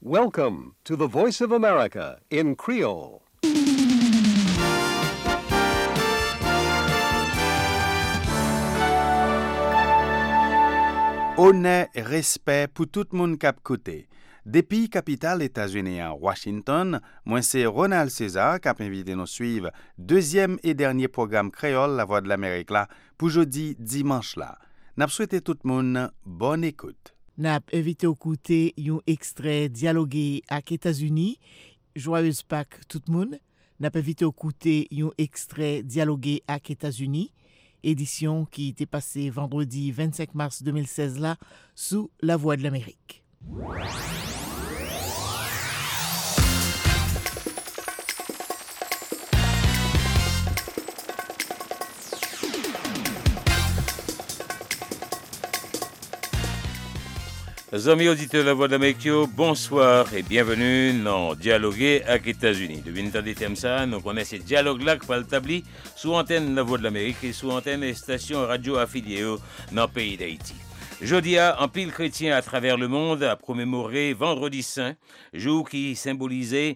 Welcome to the Voice of America in Creole. Honneur et respect pour tout le monde cap côté. Depuis capitale États-Unis à Washington, moi c'est Ronald César qui a invité nous suivre deuxième et dernier programme créole La Voix de l'Amérique là pour jeudi dimanche là. N'a souhaité tout le monde bonne écoute. N'a invité au côté un extrait dialogué avec États-Unis. Joyeuse Pâques tout le monde. N'a invité au côté un extrait dialogué avec États-Unis. Édition qui était passée vendredi 25 mars 2016 là sous La Voix de l'Amérique. Amis auditeurs de La Voix de l'Amérique, bonsoir et bienvenue dans Dialoguer avec les États-Unis. Depuis une temps de thème ça, nous connaissons ce dialogue-là qui va l'établir sous antenne La Voix de l'Amérique et sous antenne des stations radio affiliées dans le pays d'Haïti. Jeudi, un pile chrétien à travers le monde a commémoré Vendredi Saint, jour qui symbolisait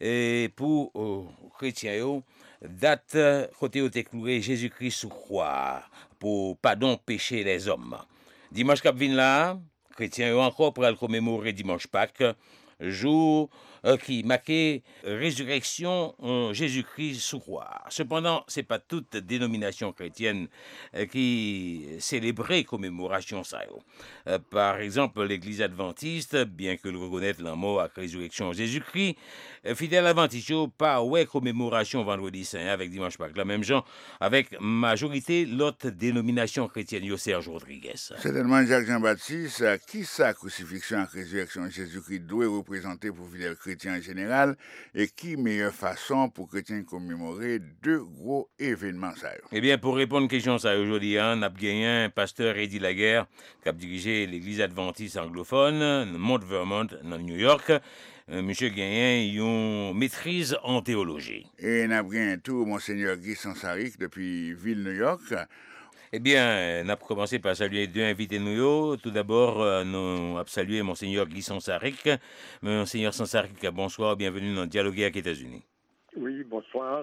pour les chrétiens date côté où était Jésus-Christ sous croix pour pardon péché les hommes. Dimanche qui vient là, chrétiens encore pour le commémorer dimanche Pâques, jour qui marquait résurrection Jésus-Christ sous croix. Cependant, c'est pas toute dénomination chrétienne qui célébrait commémoration ça. Par exemple, l'Église adventiste, bien que le reconnaisse la mort à résurrection Jésus-Christ, fidèle adventiste pas ouais commémoration vendredi saint avec dimanche Pâques. La même genre avec majorité l'autre dénomination chrétienne yo Serge Rodriguez. Certainement Jacques Jean-Baptiste, qui sa crucifixion et résurrection Jésus-Christ doit représenter pour fidèles chrétiens en général et qui meilleure façon pour chrétiens commémorer deux gros événements ça. Eh bien pour répondre à une question ça aujourd'hui, on a gagné un pasteur Eddie Laguerre qui a dirigé l'Église adventiste anglophone Mount Vermont dans New York. Monsieur Gagnon, une maîtrise en théologie. Et nous avons tout Monseigneur Guy Sansaric depuis ville New York. Eh bien, nous avons commencé par saluer deux invités nous. Tout d'abord, nous avons salué Monseigneur Guy Sansaric. Monseigneur Sansaric, bonsoir, bienvenue dans Dialoguer avec les États-Unis. Oui, bonsoir.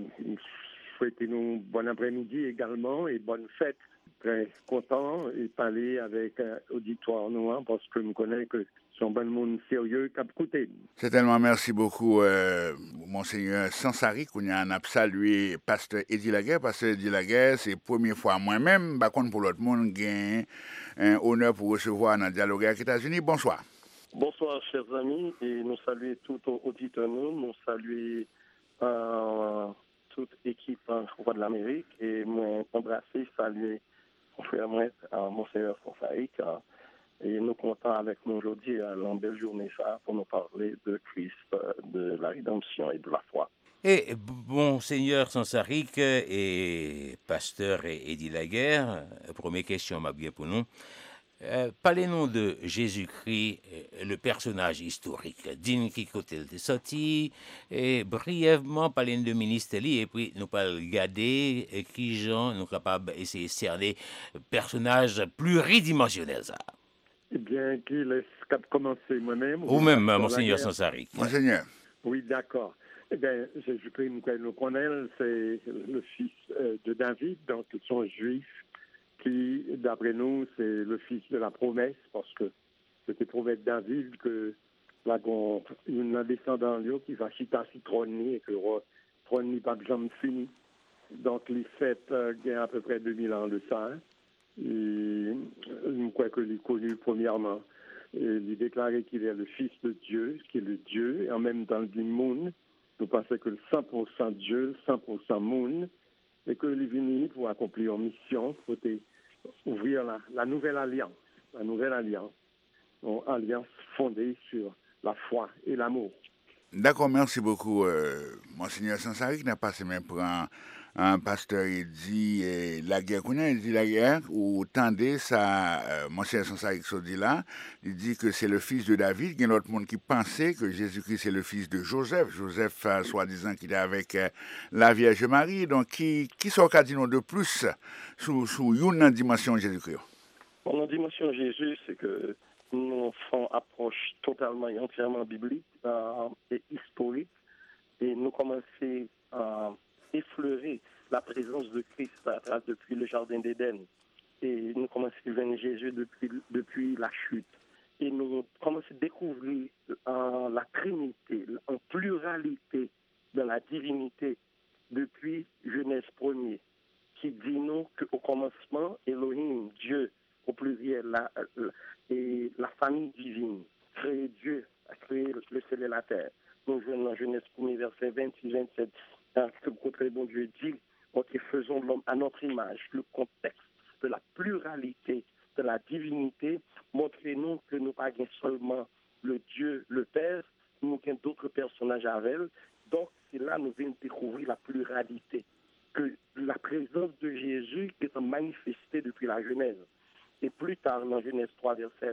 Souhaitez-nous bon après-midi également et bonne fête. Très content et parler avec auditoire noir parce que je connais que sont bon monde sérieux qui a écouté. Certainement, merci beaucoup, Monseigneur Sansaric. On a salué Pasteur Eddie Laguerre. Pasteur Eddie Laguerre, c'est la première fois moi-même, par contre pour l'autre monde, j'ai un honneur pour recevoir dans Dialogue avec les États-Unis. Bonsoir. Bonsoir, chers amis, et nous saluons tout auditeurs, nous saluons toute équipe Voix de l'Amérique, et moi embrasser, saluer mon frère, Monseigneur Sansaric. Et nous comptons avec nous aujourd'hui à une belle journée ça pour nous parler de Christ, de la rédemption et de la foi. Et Monseigneur Sansaric et pasteur Eddie Laguerre, première question m'a bien pour nous. Parlez-nous de Jésus-Christ, le personnage historique. Dites qui côté il est sorti, et brièvement parlez de ministère et puis nous parlons regarder qui gens nous capables d'essayer de cerner personnage pluridimensionnel ça. Eh bien, qui laisse commencer moi-même? Ou même, Monseigneur Sansaric. Monseigneur. Oui, d'accord. Eh bien, Jésus-Christ, nous connaissons, c'est le fils de David, donc ils sont juifs, qui, d'après nous, c'est le fils de la promesse, parce que c'était promesse de David que là, une descendant qui va chita si trône et que le trône pas jamais fini. Donc, les fêtes, il y a à peu près 2000 ans de ça. Et je crois que est connu premièrement. Il déclarait qu'il est le Fils de Dieu, qui est le Dieu, et en même temps du monde. Nous pensons que le 100% Dieu, 100% monde, et que il est venu pour accomplir une mission, pour ouvrir la nouvelle alliance. La nouvelle alliance. Une alliance fondée sur la foi et l'amour. D'accord, merci beaucoup, Monseigneur Sansaric. N'a pas même pour un pasteur Eddie Laguerre. Eddie Laguerre, ou tendez ça, Monseigneur Sansaric se dit là, il dit que c'est le fils de David. Il y a d'autres monde qui pensait que Jésus-Christ c'est le fils de Joseph. Joseph, soi-disant qu'il est avec la Vierge Marie. Donc, qui sont cardinaux de plus sous une dimension Jésus-Christ? Bon, la dimension Jésus, c'est que nous faisons approche totalement et entièrement biblique et historique, et nous commençons à effleurer la présence de Christ depuis le Jardin d'Éden. Et nous commençons à voir Jésus depuis la chute. Et nous commençons à découvrir la Trinité, en pluralité dans la divinité depuis Genèse 1er, qui dit nous qu'au commencement, Elohim, Dieu, au pluriel, et la famille divine, créé Dieu, a créé le ciel et la terre. Nous venons dans Genèse 1er, verset 26-27, que le bon Dieu dit, ok, faisons l'homme à notre image. Le contexte de la pluralité de la divinité, montrez-nous que nous pas seulement le Dieu, le Père, nous avons d'autres personnages avec elle. Donc, c'est là que nous venons découvrir la pluralité, que la présence de Jésus est manifestée depuis la Genèse. Et plus tard, dans Genèse 3, verset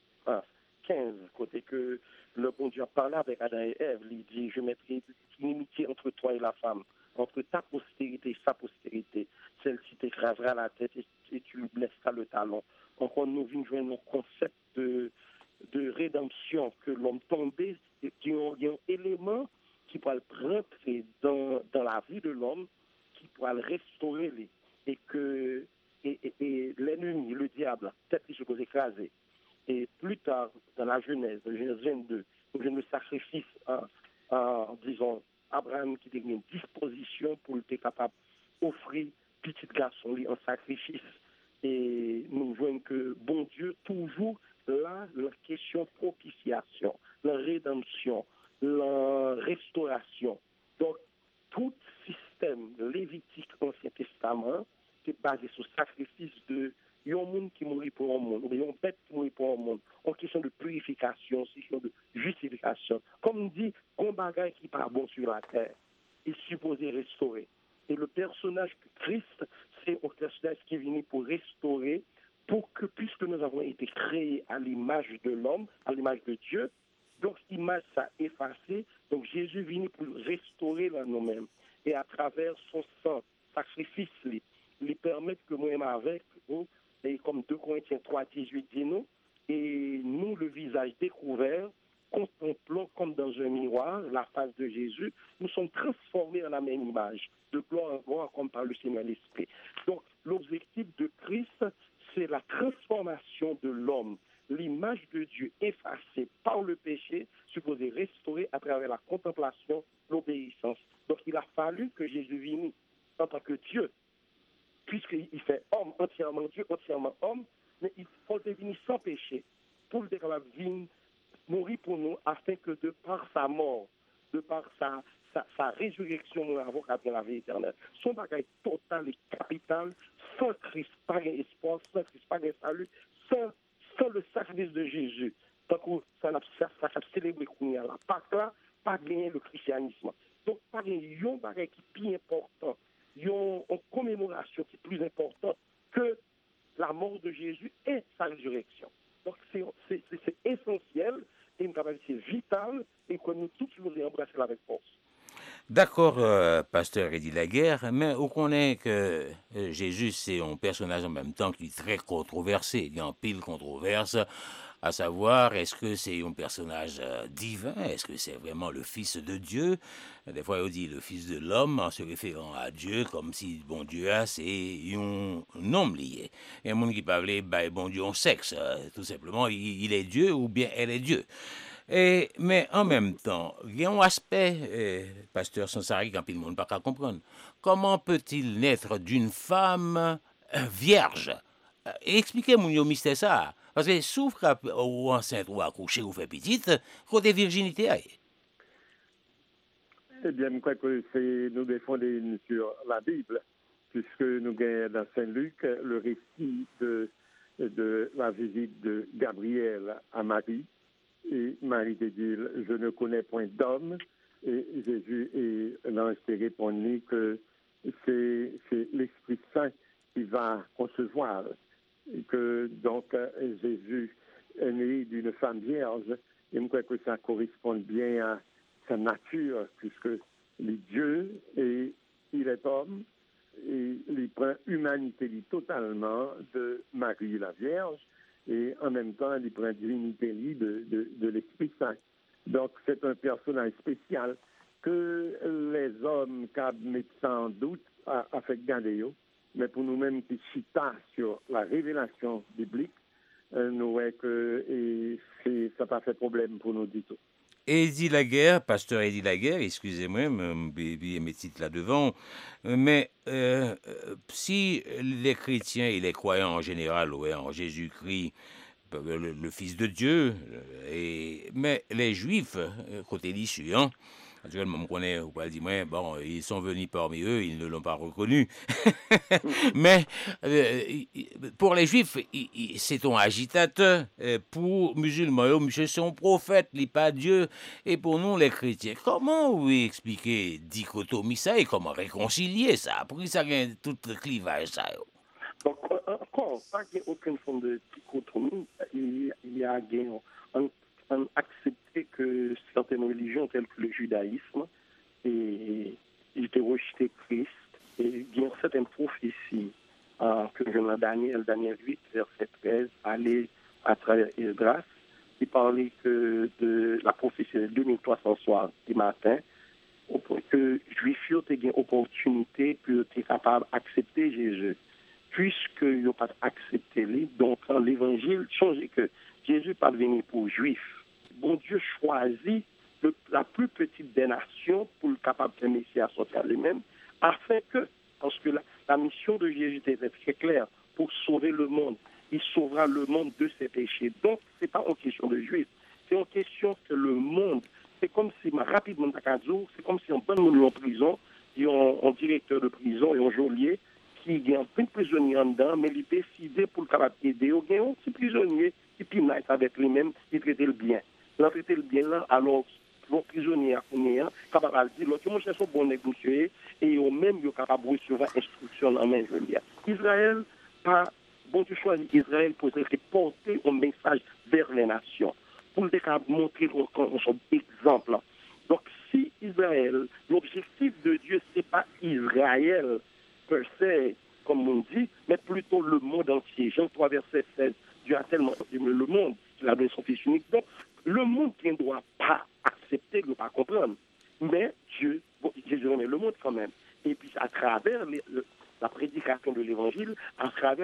15, côté que le bon Dieu a parlé avec Adam et Ève, il dit, je mettrai une inimitié entre toi et la femme, entre ta postérité et sa postérité. Celle-ci t'écrasera la tête et tu lui blesseras le talon. Donc, nous venons joindre un concept de rédemption, que l'homme tombé, il y a un élément qui pourra le rentrer dans la vie de l'homme, qui pourra le restaurer, et que et l'ennemi, le diable, peut-être qu'il se pose écraser. Et plus tard, dans la Genèse 22, nous avons le sacrifice, disons, Abraham qui a une disposition pour être capable d'offrir petit garçon en sacrifice. Et nous voyons que, bon Dieu, toujours là, la question propitiation, la rédemption, la restauration. Donc, tout système lévitique Ancien Testament qui est basé sur le sacrifice de un monde qui mourit pour un monde, ou une bête qui mourit pour un monde, en question de purification, en question de justification. Comme dit, un bagage qui n'est pas bon sur la terre est supposé restaurer. Et le personnage de Christ, c'est un personnage qui est venu pour restaurer, pour que, puisque nous avons été créés à l'image de l'homme, à l'image de Dieu, donc l'image ça effacée, donc Jésus est venu pour restaurer nous-mêmes. Et à travers son sang, sacrifice, lui permettre que nous-mêmes avec nous, et comme 2 Corinthiens 3, 18 dit nous, et nous, le visage découvert, contemplons comme dans un miroir la face de Jésus, nous sommes transformés en la même image, de gloire en gloire comme par le Seigneur l'Esprit. Donc, l'objectif de Christ, c'est la transformation de l'homme, l'image de Dieu effacée par le péché, supposée restaurée à travers la contemplation, l'obéissance. Donc, il a fallu que Jésus vienne en tant que Dieu, puisqu'il fait homme, entièrement Dieu, entièrement homme, mais il faut devenir sans péché pour le capable de venir mourir pour nous, afin que de par sa mort, de par sa résurrection, nous avons la vie éternelle. Son bagage total et capital, sans Christ, pas d'espoir, sans Christ, pas de salut, sans le sacrifice de Jésus. Donc, ça a célébré qu'on a la Pâque là, pas gagner le christianisme. Donc, pas gagner un bagage qui est plus important, une commémoration qui est plus importante que la mort de Jésus et sa résurrection. Donc, c'est essentiel et c'est vital et que nous tous nous embrasser avec force. D'accord, pasteur Eddy Laguerre, mais on connaît que Jésus, c'est un personnage en même temps qui est très controversé. Il y a un pile controverse, à savoir, est-ce que c'est un personnage divin? Est-ce que c'est vraiment le Fils de Dieu? Des fois, on dit le Fils de l'homme en se référant à Dieu, comme si, bon Dieu, c'est un homme lié. Il y a un monde qui parlait, bon Dieu, en sexe. Tout simplement, il est Dieu ou bien elle est Dieu. Mais en même temps, il y a un aspect, pasteur Sansari, quand tout le monde ne peut pas comprendre. Comment peut-il naître d'une femme vierge? Expliquez-moi le mystère ça. Parce que souffre ou enceinte ou accoucher ou fait petite, côté virginité. Eh bien, je crois que nous défendons sur la Bible, puisque nous avons dans Saint-Luc le récit de la visite de Gabriel à Marie. Et Marie te dit, je ne connais point d'homme. Et Jésus répondit que c'est l'Esprit Saint qui va concevoir. Et que donc Jésus est né d'une femme vierge. Et je crois que ça correspond bien à sa nature, puisque il est Dieu et il est homme. Et il prend humanité totalement de Marie la Vierge. et en même temps, il prend divinité libre de l'Esprit Saint. Donc, c'est un personnage spécial que les hommes qui mettent ça en doute a fait garder. Mais pour nous-mêmes qui chita sur la révélation biblique, nous voyons que ça n'a pas fait problème pour nous du tout. Eddie Laguerre, pasteur Eddie Laguerre, excusez-moi, mes titres là devant, mais si les chrétiens et les croyants en général, ouais, en Jésus-Christ, le Fils de Dieu, mais les Juifs, côté l'issue, hein, naturellement, on connaît, vous pouvez dire, ouais, bon, ils sont venus parmi eux, ils ne l'ont pas reconnu. Mais pour les Juifs, c'est un agitateur. Pour les musulmans, monsieur, c'est un prophète, il n'est pas Dieu. Et pour nous, les chrétiens, comment vous expliquer dichotomie ça et comment réconcilier ça? Pour ça y a tout le clivage ça. Donc, encore, pas qu'il n'y ait aucune forme de dichotomie, il y a accepté que certaines religions telles que le judaïsme et ils étaient rejeté Christ et il y a certaines prophéties que je dans Daniel 8, verset 13, aller à travers Esdras, il parlait que de la prophétie de 2300 soirs du matin, que les Juifs ont eu opportunité pour être capables d'accepter Jésus. Puisqu'ils n'ont pas accepté lui, donc l'évangile change que Jésus n'est pas venu pour les Juifs. Bon Dieu choisit la plus petite des nations pour le capable de Messie à sortir lui-même, afin que, parce que la mission de Jésus était très claire, pour sauver le monde, il sauvera le monde de ses péchés. Donc, ce n'est pas une question de Juifs, c'est une question que le monde, c'est comme si, rapidement, c'est comme si on donne monde en prison, il y a un directeur de prison et un geôlier, qui a un plein de prisonniers en dedans, mais il décide pour le capable d'aider, il y a un petit prisonnier qui est avec lui-même, il traite le bien. Il a traité le bien là, alors, les prisonniers capable de dire, l'autre, moi, je suis bon négocier, et au même, il est capable de recevoir instruction en main, je veux dire. Israël, bon Dieu choisit Israël pour porter un message vers les nations, pour le montrer son exemple. Donc, si Israël, l'objectif de Dieu, ce n'est pas Israël, per se, comme on dit, mais plutôt le monde entier. Jean 3, verset 16, Dieu a tellement aimé le monde qu'il a donné son Fils unique. Donc, le monde qui ne doit pas accepter, ne doit pas comprendre. Mais Dieu, Jésus aimait le monde quand même. Et puis, à travers la prédication de l'Évangile, à travers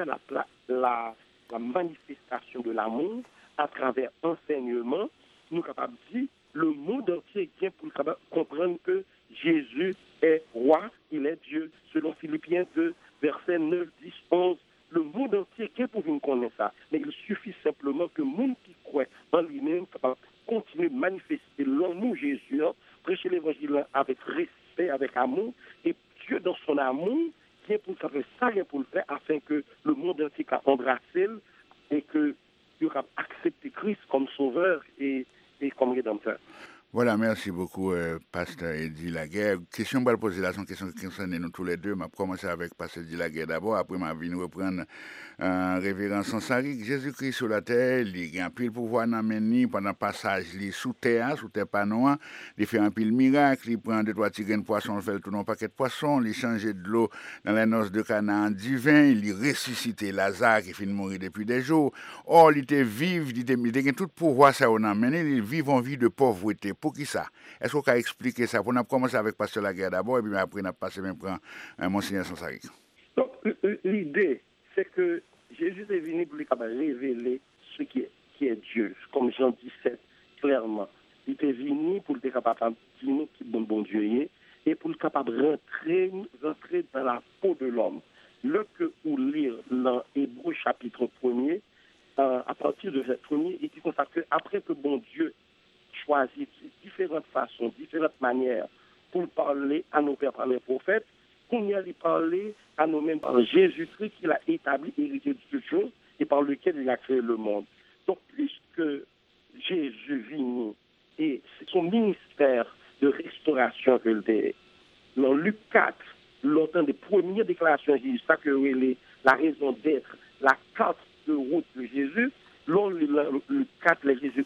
la manifestation de l'amour, à travers l'enseignement, nous sommes capables de dire, le monde entier vient pour comprendre que Jésus est roi, il est Dieu. Selon Philippiens 2, versets 9, 10, 11, le monde entier vient pour nous connaître ça. Mais il suffit simplement que le monde qui croit en lui-même continue de manifester l'amour Jésus, prêcher l'évangile avec respect, avec amour, et Dieu dans son amour vient pour faire ça, vient pour le faire, afin que le monde entier embrasse et que Dieu a accepté Christ comme sauveur et comme rédempteur. Voilà, merci beaucoup, Pasteur Eddie Laguerre. Question, je vais poser la question qui concerne nous tous les deux. Je vais commencer avec Pasteur Eddie Laguerre d'abord, après je vais reprendre Révérend Sansaric. Jésus-Christ sur la terre, il a pile pouvoir d'amener pendant le passage sous terre pas noir, il fait un pile miracle, il prend 2-3 tigres de poisson, il fait tout un paquet de poissons, il change de l'eau dans les noces de Canaan divin, il ressuscite Lazare qui finit de mourir depuis des jours. Or, il était vivant, il a tout pouvoir ça on amené, il vit en vie de pauvreté. Pour qui ça? Est-ce qu'on peut expliquer ça? On a commencé avec Pasteur Laguerre d'abord, et puis après, on a passé même pour Monseigneur Sansaric. Donc, l'idée, c'est que Jésus est venu pour révéler ce qui est Dieu. Comme Jean 17, clairement. Il est venu pour être capable de dire qui bon Dieu est, et pour être capable de rentrer dans la peau de l'homme. Le que vous lire dans Hébreux chapitre 1er, à partir de verset 1er, il dit comme ça que après que bon Dieu choisit différentes façons, différentes manières pour parler à nos pères par les prophètes, qu'on y a parler à nous-mêmes par Jésus-Christ qu'il a établi, hérité de toutes choses et par lequel il a créé le monde. Donc, puisque Jésus vient et c'est son ministère de restauration que le dans Luc 4, l'entend des premières déclarations de Jésus, ça que la raison d'être, la carte de route de Jésus, le 4, Jésus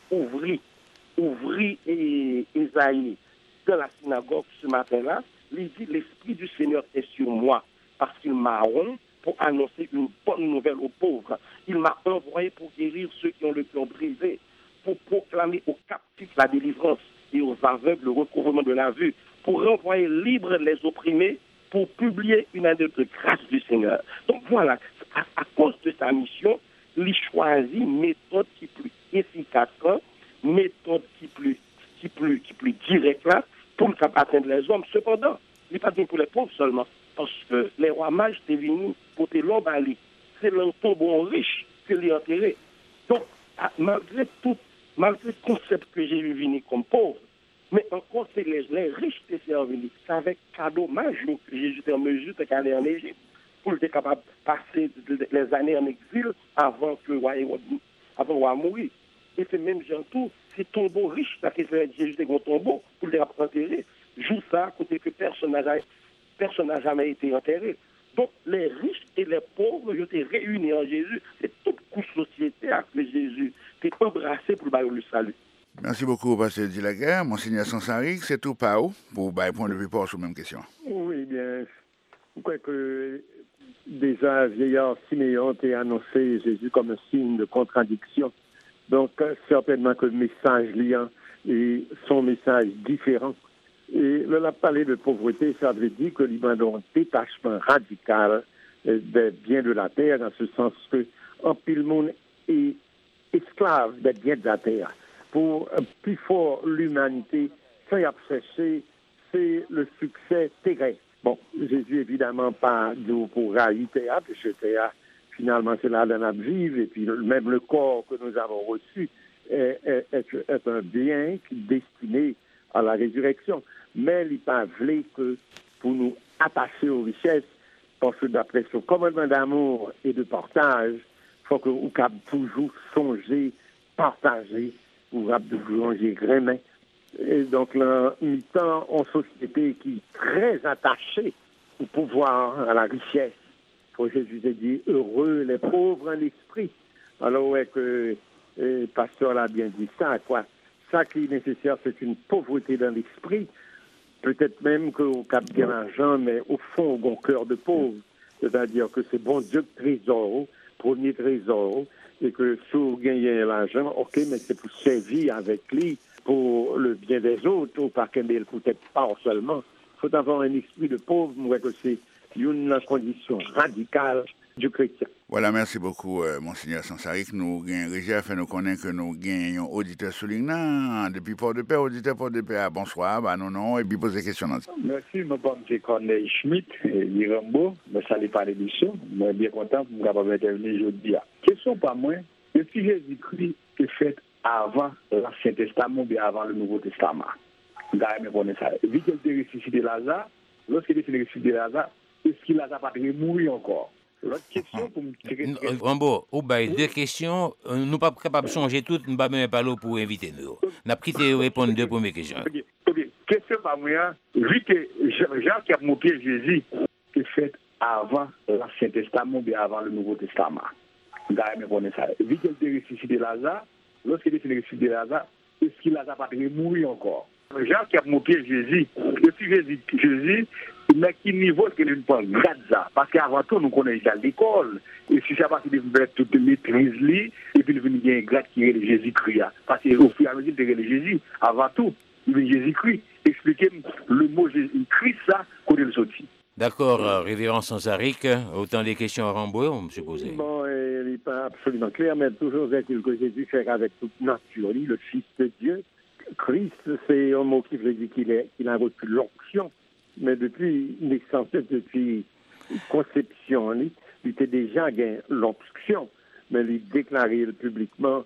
ouvrit Ésaïe dans la synagogue ce matin-là, il dit, l'Esprit du Seigneur est sur moi, parce qu'il m'a oint pour annoncer une bonne nouvelle aux pauvres. Il m'a envoyé pour guérir ceux qui ont le cœur brisé, pour proclamer aux captifs la délivrance et aux aveugles le recouvrement de la vue, pour renvoyer libres les opprimés, pour publier une année de grâce du Seigneur. Donc voilà, à cause de sa mission, il choisit une méthode qui est plus efficace, méthode qui est plus directe là, pour atteindre les hommes. Cependant, il n'est pas dit pour les pauvres seulement, parce que les rois mages étaient venus porter l'homme à lui. C'est le tombeau riche que les enterré. Donc, malgré le concept que j'ai vu venir comme pauvre, mais encore, c'est les riches qui sont venus. C'est avec cadeau majeur que Jésus était en mesure d'aller en Égypte pour être capable de passer les années en exil avant que le roi mourir. Et c'est même tout, c'est tombeau riche là que Jésus était un tombeau pour les enterrer. Joue ça à côté que personne n'a jamais été enterré. Donc, les riches et les pauvres, ils étaient réunis en Jésus. C'est toute couche société avec Jésus qui est embrassée pour le salut. Merci beaucoup, Pasteur Dilaguerre. Monseigneur Sansaric, c'est tout par où pour point de vue pour sur la même question. Oui, bien, je crois que déjà, vieillard Siméon a annoncé Jésus comme un signe de contradiction. Donc, certainement que le message liant est son message différent. Et là, on a parlé de pauvreté, ça veut dire que l'Iran a un détachement radical des biens de la terre, dans ce sens que en pile le monde est esclave des biens de la terre. Pour plus fort l'humanité, ça y a cherché, c'est le succès terrestre. Bon, Jésus évidemment pas nous pour railler théâtre, puisque théâtre, finalement c'est là dans la vie, et puis même le corps que nous avons reçu est un bien destiné à la résurrection. Mais il n'est pas vrai que pour nous attacher aux richesses, parce que d'après ce commandement d'amour et de partage, il faut que nous puissions toujours songer, partager, pour toujours songer vraiment. Et donc, là, mi-temps, en société qui est très attachée au pouvoir, à la richesse. Jésus a dit, heureux les pauvres en esprit. Alors, ouais, que le pasteur l'a bien dit ça, quoi. Ça qui est nécessaire, c'est une pauvreté dans l'esprit. Peut-être même qu'au cap de l'argent, mais au fond, au cœur de pauvre. C'est-à-dire que c'est bon Dieu trésor, premier trésor, et que si vous gagnez l'argent, ok, mais c'est pour servir avec lui, pour le bien des autres, ou par qu'il peut-être pas seulement. Il faut avoir un esprit de pauvre, moi, que c'est une condition radicale du chrétien. Voilà, merci beaucoup, Monseigneur Sansaric. Nous gagnons Régia, fait nous connaître que nous gagnons auditeur soulignant depuis Port-de-Paix, auditeur Port-de-Paix. Bonsoir, non, et puis poser question dans ça. Merci, je m'appelle Corneille Schmitt, Mirambo, je salue par l'émission. Je suis bien content pour vous intervenir aujourd'hui. Question par moi, est-ce que Jésus-Christ est fait avant l'Ancien Testament ou avant le Nouveau Testament? Vous avez me connaître ça. Vu qu'il était ressuscité Lazare, lorsqu'il était ressuscité Lazare, est-ce qu'il Lazare pas mourir encore? L'autre question pour me Rambo, deux questions. Nous ne sommes pas capables de changer toutes, nous ne sommes pas même pas là pour inviter nous. Nous avons quitté répondre deux premières questions. Ok. Question par moi, vu que Jean qui a montré Jésus est fait avant l'Ancien Testament ou avant le Nouveau Testament. Vous avez me connaître ça. Vu qu'il était ressuscité Lazare, lorsqu'il était ressuscité Lazare, est-ce qu'il Lazare pas mourir encore? Jean qui a montré Jésus, depuis Jésus, mais à quel niveau est-ce qu'il ne parle pas de ça? Parce qu'avant tout, nous connaissons à l'école. Et si ça passe de toute maîtrise, et puis il y a un grade qui est Jésus-Christ. Parce qu'au fur et à mesure de Jésus, avant tout, il y a Jésus-Christ. Expliquez-moi le mot Jésus-Christ, ça, qu'on est le sorti. D'accord, révérend Sansaric, autant des questions à Rambo, on me suppose. Bon, il n'est pas absolument clair, mais toujours est-il que Jésus fait avec toute nature, le Fils de Dieu. Christ, c'est un mot qui veut dire qu'il a reçu l'onction, mais depuis naissance, depuis conception, il était déjà gagné l'onction, mais il déclarait publiquement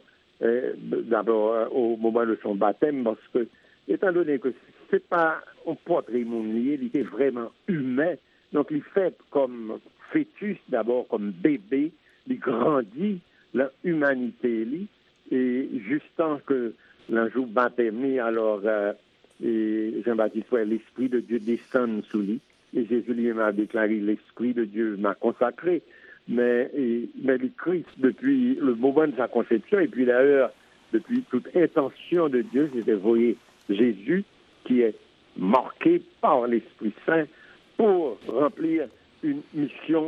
d'abord au moment de son baptême, parce que, étant donné que c'est pas un portrait lié, il était vraiment humain, donc il fait comme fœtus, d'abord comme bébé, il grandit l'humanité, et juste tant que l'un jour baptêmé, alors Jean-Baptiste, l'Esprit de Dieu descend sous lui. Et Jésus lui-même a déclaré, l'Esprit de Dieu m'a consacré. Mais le Christ, depuis le moment de sa conception, et puis d'ailleurs, depuis toute intention de Dieu, c'était voyez Jésus qui est marqué par l'Esprit Saint pour remplir une mission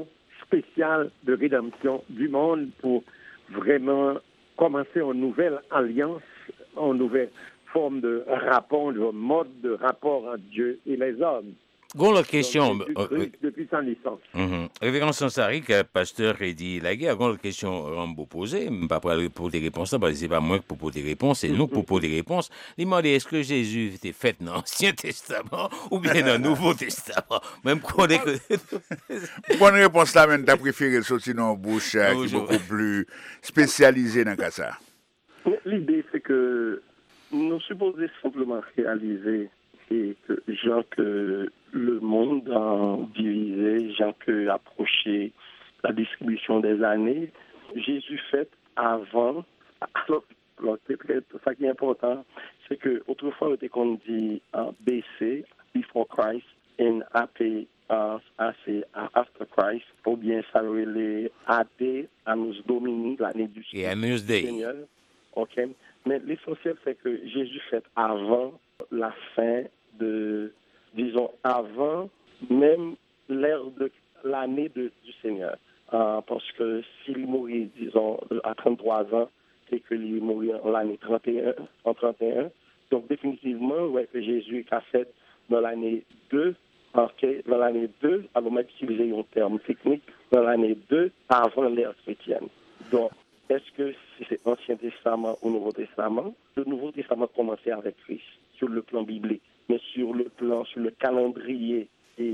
spécial de rédemption du monde pour vraiment commencer une nouvelle alliance, une nouvelle forme de rapport, de mode de rapport entre Dieu et les hommes. Bon, la question. Depuis sa naissance. Révérend Sansarik, pasteur Eddy Laguerre, la question Rambo posée, pas pour des réponses, parce que c'est pas moi pour poser des réponses, c'est nous pour poser des réponses. Il demandait est-ce que Jésus était fait dans l'Ancien Testament ou bien dans le Nouveau Testament. Même qu'on est que. Bonne réponse là, mais t'as préféré sortir dans une bouche qui est beaucoup plus spécialisée dans le ça. L'idée, c'est que nous supposons simplement réaliser et que gens que le monde a divisé, gens que approché la distribution des années, Jésus fait avant. Alors, ça qui est important, c'est que autrefois, c'était qu'on dit BC, before Christ, et après, c'est after Christ, ou bien ça relève AD, Annus Domini, l'année du Seigneur. Ok. Mais l'essentiel, c'est que Jésus fait avant la fin disons, avant même l'ère de l'année du Seigneur. Parce que s'il mourit, disons, à 33 ans, et qu'il mourit en l'année 31, donc définitivement, ouais, que Jésus a fait dans l'année 2, dans l'année 2, alors même si vous avez un terme technique, dans l'année 2, avant l'ère chrétienne. Donc, est-ce que c'est Ancien Testament ou Nouveau Testament? Le Nouveau Testament commençait avec Christ, sur le plan biblique. Mais sur le calendrier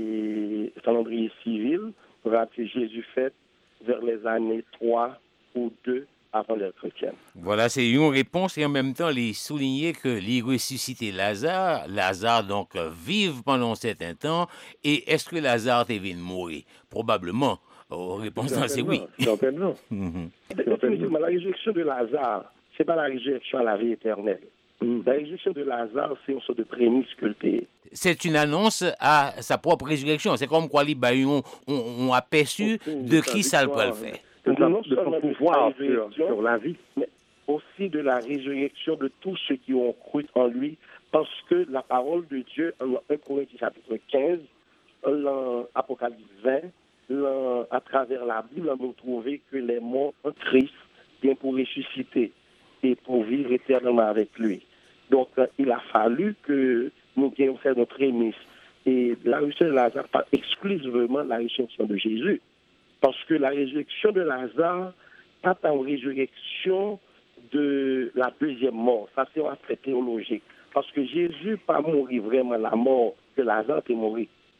civil, que Jésus fait vers les années 3 ou 2 avant l'ère chrétienne. Voilà, c'est une réponse et en même temps, il souligner que il ressuscité Lazare. Lazare, donc, vive pendant un certain temps. Et est-ce que Lazare est venu mourir? Probablement. Réponse, c'est oui. Certainement. La résurrection de Lazare, ce n'est pas la résurrection à la vie éternelle. La résurrection de Lazare, c'est une sorte de prémisse sculptée. C'est une annonce à sa propre résurrection. C'est comme quoi on aperçu de qui ça peut le faire. Non seulement de pouvoir sur la vie, mais aussi de la résurrection de tous ceux qui ont cru en lui, parce que la parole de Dieu, en 1 Corinthiens chapitre 15, en Apocalypse 20, à travers la Bible, nous trouvons que les morts en Christ viennent pour ressusciter et pour vivre éternellement avec lui. Donc, il a fallu que nous ayons fait notre prémisse. Et la résurrection de Lazare, pas exclusivement la résurrection de Jésus. Parce que la résurrection de Lazare, pas en résurrection de la deuxième mort. Ça, c'est un aspect théologique. Parce que Jésus pas mourit vraiment la mort que Lazare est mort.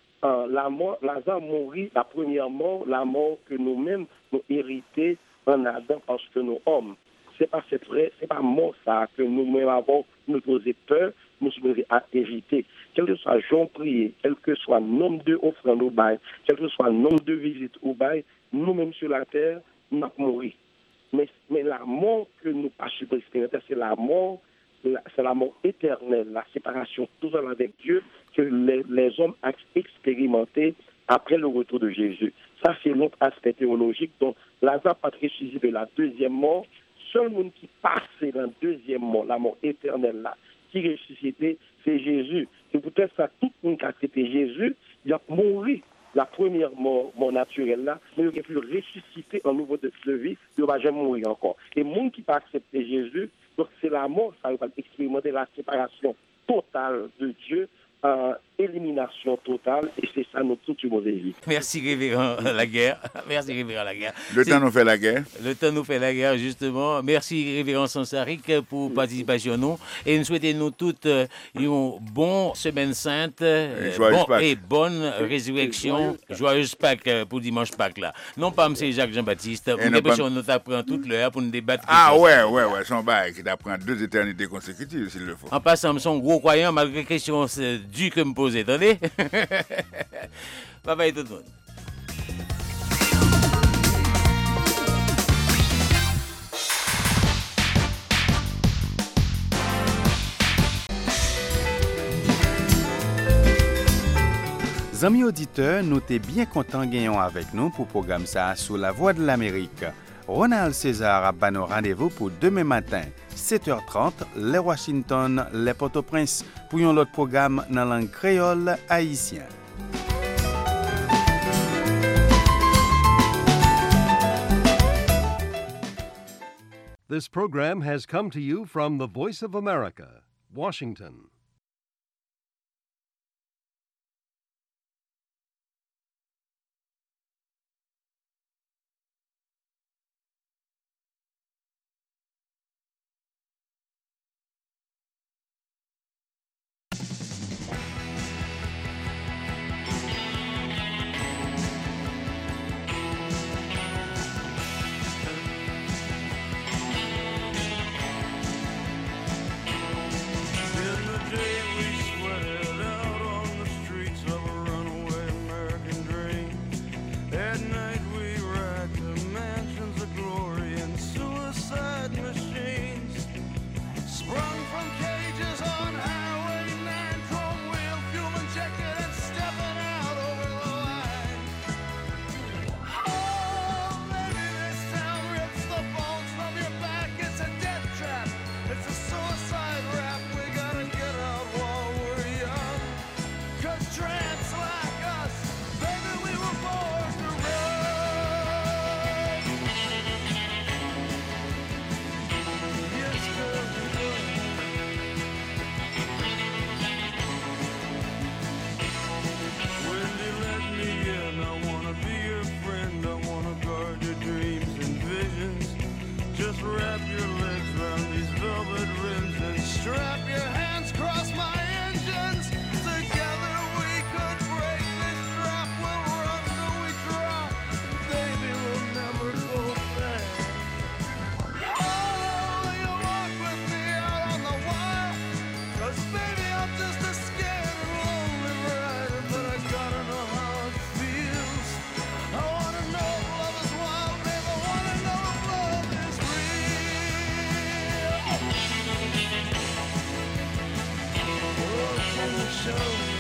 Lazare mourit la première mort, la mort que nous-mêmes nous héritons en Adam parce que nous hommes. C'est pas mort ça que nous-mêmes avons nous posé peur, nous sommes à éviter. Quel que soit Jean prié, quel que soit le nombre de offrandes au bail, quel que soit le nombre de visites au bail, nous-mêmes sur la terre, nous avons mouru. Mais la mort que nous pas expérimenter, c'est la mort éternelle, la séparation toujours avec Dieu que les hommes ont expérimenté après le retour de Jésus. Ça, c'est notre aspect théologique. Donc, Lazare pas ressuscité de la deuxième mort. Seul monde qui passait dans la deuxième mort, la mort éternelle là, qui ressuscité, c'est Jésus. Et peut-être ça, tout le monde qui a accepté Jésus, il a mouru la première mort naturelle là, mais il a pu ressusciter en nouveau de vie, il ne va jamais mourir encore. Et le monde qui n'a pas accepté Jésus, donc c'est la mort, ça va expérimenter la séparation totale de Dieu, élimination totale, et c'est ça notre toute mauvaise vie. Merci Révérend Laguerre. Merci Révérend Laguerre. Le temps nous fait la guerre. Le temps nous fait la guerre, justement. Merci Révérend Sansarik pour participation nous. Et nous souhaitons nous toutes une bonne semaine sainte et bonne résurrection. Joyeuse Pâques pour dimanche Pâques là. Non pas M. Jacques-Jean-Baptiste. Nous t'apprend toute l'heure pour nous débattre. Ah ouais, son bail qui t'apprend 2 éternités consécutives s'il le faut. En passant, son gros croyant malgré question du que me poser. Attendez. Bye bye tout le monde. Amis auditeurs, nous sommes bien contents gagnons avec nous pour le programme ça sous la Voix de l'Amérique. Ronald César a nos rendez-vous pour demain matin, 7h30, les Washington, les Port-au-Prince, pour un autre programme dans la langue créole haïtienne. This program has come to you from the Voice of America, Washington. Show